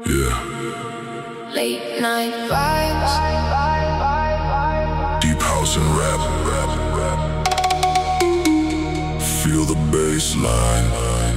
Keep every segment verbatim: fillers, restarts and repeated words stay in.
Yeah. Late night vibes. Deep house and rap, rap, rap. Feel the bass line.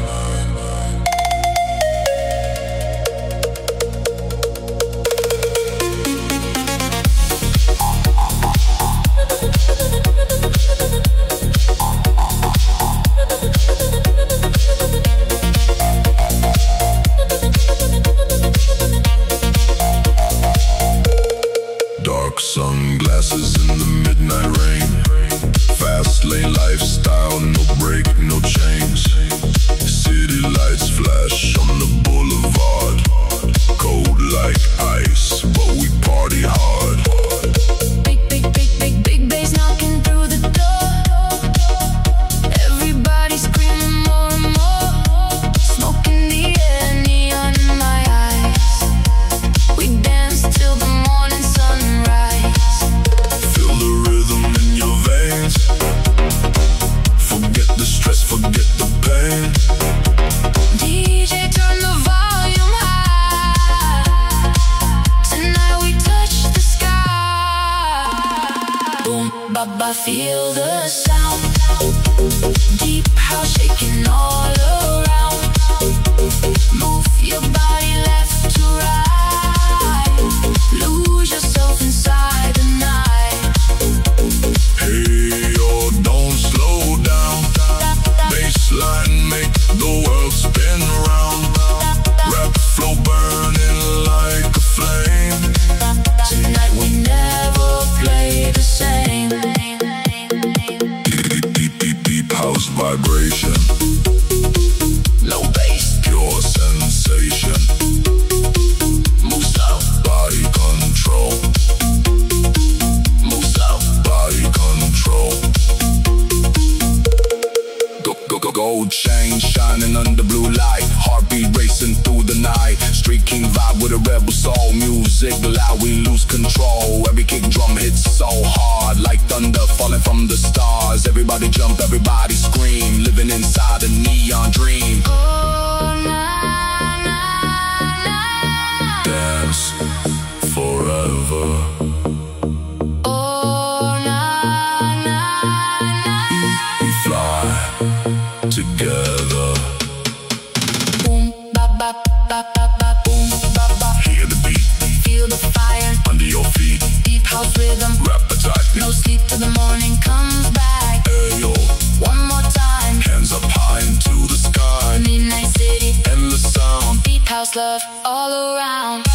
Sunglasses in the midnight rain. Fast lane lifestyle, no break, no chains. City lights flash on the boulevard. Cold like ice, but we party hard. Big, big, big, big, big bass knocking through the door. Everybody screaming more and more. Smoke in the air, neon in my eyes. We dance till the morning sunrise. Feel the rhythm in your veins. Forget the stress, forget the pain. D J, turn the volume high. Tonight we touch the sky. Boom, baba, feel the sound. Deep house shaking all around. Move your body left to right. Lose yourself inside the night. Hey, yo, don't slow down. Bassline make the world spin round. Rap flow burning like a flame. Tonight we never play the same. Deep, deep, deep, deep house vibration. Low bass, Pure sensation. move slow, Body control. move slow. Body control. Go, go, go, gold chain shining under blue light. Heartbeat racing through the night. Street king vibe with a rebel soul. Music loud, we lose control. Every kick drum hits so hard, like thunder falling from the stars. Everybody jump, everybody scream. Living inside a neon dream. Oh, na, na, na. Dance forever. Oh, na, na, na. We fly together. Boom, ba, ba, ba, ba, ba, boom, ba, ba. Hear the beat Feel the fire, under your feet. deep house rhythm. Rap attack. No sleep till the morning comes back. Ayo, One more time, hands up high into the sky. midnight city, Endless sound. deep house love all around.